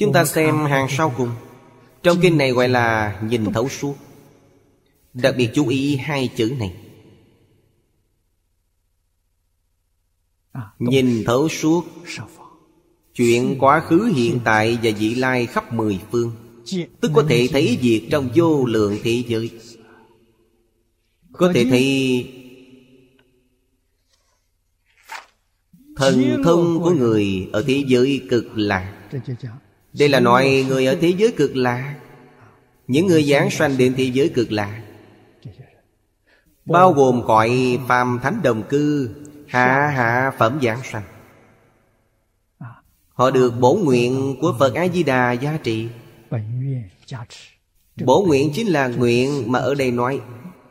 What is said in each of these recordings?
Chúng ta xem hàng sau cùng. Trong kinh này gọi là nhìn thấu suốt. Đặc biệt chú ý hai chữ này. Nhìn thấu suốt chuyện quá khứ, hiện tại và vị lai khắp mười phương, tức có thể thấy việc trong vô lượng thế giới. Có thể thấy thần thông của người ở thế giới cực lạc. Đây là nói người ở thế giới cực lạc, những người giáng sanh đến thế giới cực lạc, bao gồm cõi phàm thánh đồng cư, hạ phẩm giáng sanh. Họ được bổ nguyện của Phật A-di-đà gia trị. Bổ nguyện chính là nguyện mà ở đây nói.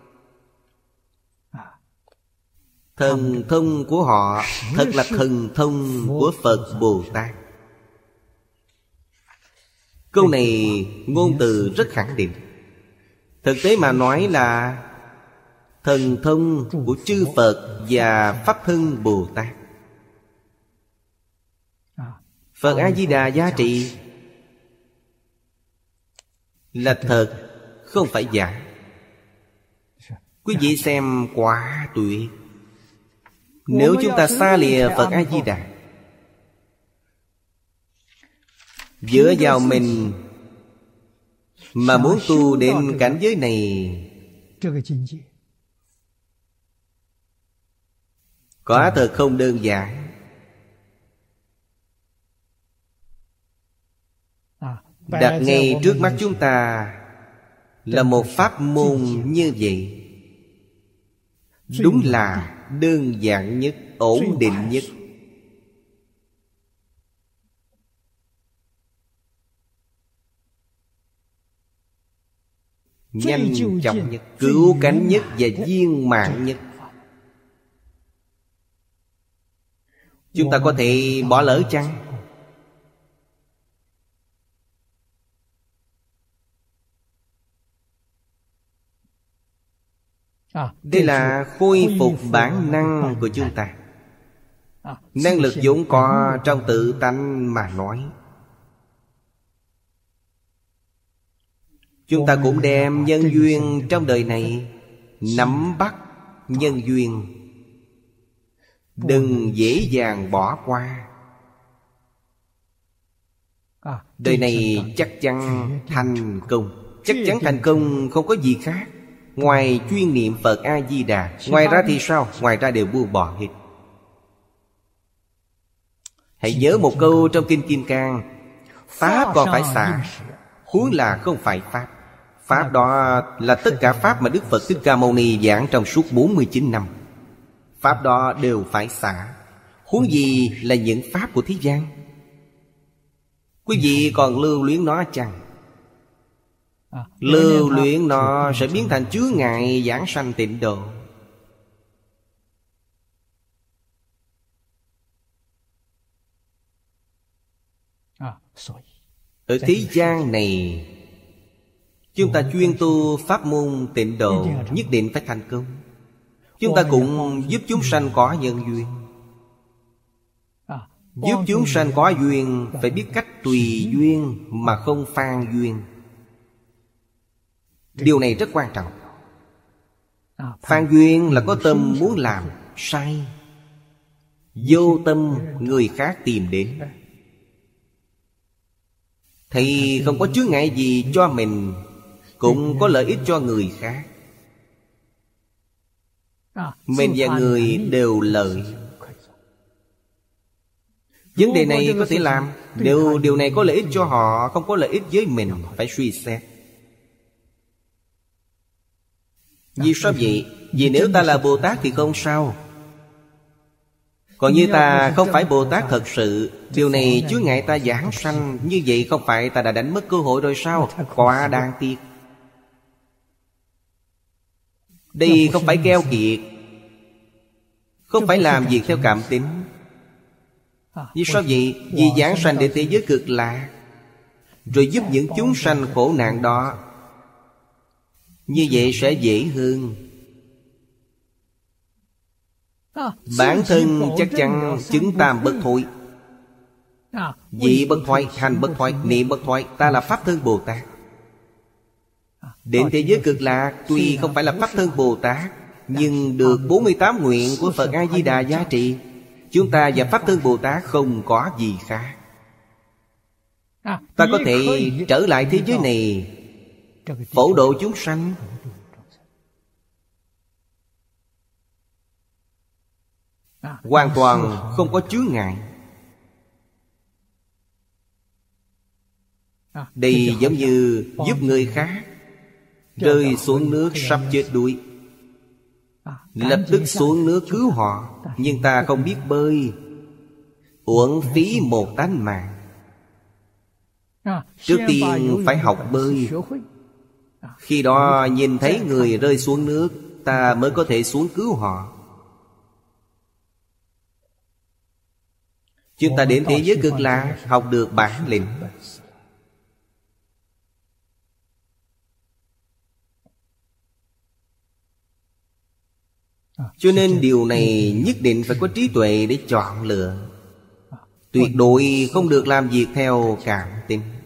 Thần thông của họ thật là thần thông của Phật Bồ Tát. Câu này ngôn từ rất khẳng định. Thực tế mà nói là thần thông của chư Phật và Pháp Thân Bồ Tát. Phật A-di-đà gia trị là thật, không phải giả. Quý vị xem quá tuyệt. Nếu chúng ta xa lìa Phật A-di-đà, dựa vào mình mà muốn tu đến cảnh giới này, quả thật không đơn giản. Đặt ngay trước mắt chúng ta là một pháp môn như vậy, đúng là đơn giản nhất, ổn định nhất. Nhanh chóng nhất, cứu cánh nhất và viên mãn nhất. Chúng ta có thể bỏ lỡ chăng? Đây là khôi phục bản năng của chúng ta. Năng lực vốn có trong tự tánh mà nói. Chúng ta cũng đem nhân duyên trong đời này nắm bắt nhân duyên, đừng dễ dàng bỏ qua. Đời này chắc chắn thành công. Chắc chắn thành công không có gì khác ngoài chuyên niệm Phật A-di-đà. Ngoài ra thì sao? Ngoài ra đều buông bỏ hết. Hãy nhớ một câu trong Kinh Kim Cang: Pháp còn phải xả, huống là không phải Pháp. Pháp đó là tất cả Pháp mà Đức Phật Thích Ca Mâu Ni giảng trong suốt 49 năm. Pháp đó đều phải xả, huống gì là những Pháp của thế gian. Quý vị còn lưu luyến nó chăng? Lưu luyến nó sẽ biến thành chướng ngại giảng sanh tịnh độ. Ở thế gian này, chúng ta chuyên tu pháp môn tịnh độ nhất định phải thành công. Chúng ta cũng giúp chúng sanh có nhân duyên. Giúp chúng sanh có duyên phải biết cách tùy duyên mà không phan duyên. Điều này rất quan trọng. Phan duyên là có tâm muốn làm sai, vô tâm người khác tìm đến, thì không có chướng ngại gì cho mình, cũng có lợi ích cho người khác. Mình và người đều lợi. Vấn đề này có thể làm. Nếu điều này có lợi ích cho họ, không có lợi ích với mình, phải suy xét. Vì sao vậy? Vì nếu ta là Bồ Tát thì không sao. Còn như ta không phải Bồ Tát thật sự, điều này chướng ngại ta giảng sanh, như vậy không phải ta đã đánh mất cơ hội rồi sao? Quá đáng tiếc. Đây không phải keo kiệt, không phải làm việc theo cảm tính. Vì sao vậy? Vì giảng sanh đến thế giới cực lạc, rồi giúp những chúng sanh khổ nạn đó, như vậy sẽ dễ hơn. Bản thân chắc chắn chứng tam bất thối. Vị bất thoái, hành bất thoái, niệm bất thoái. Ta là Pháp Thân Bồ Tát. Đến thế giới Cực Lạc tuy không phải là Pháp Thân Bồ Tát, nhưng được 48 nguyện của Phật A-di-đà giá trị. Chúng ta và Pháp Thân Bồ Tát không có gì khác. Ta có thể trở lại thế giới này, phổ độ chúng sanh. Hoàn toàn không có chướng ngại. Đây giống như giúp người khác rơi xuống nước sắp chết đuối, lập tức xuống nước cứu họ. Nhưng ta không biết bơi, uổng phí một tánh mạng. Trước tiên phải học bơi. Khi đó nhìn thấy người rơi xuống nước, ta mới có thể xuống cứu họ. Chúng ta đến thế giới Cực Lạc học được bản lĩnh. Cho nên điều này nhất định phải có trí tuệ để chọn lựa. Tuyệt đối không được làm việc theo cảm tính.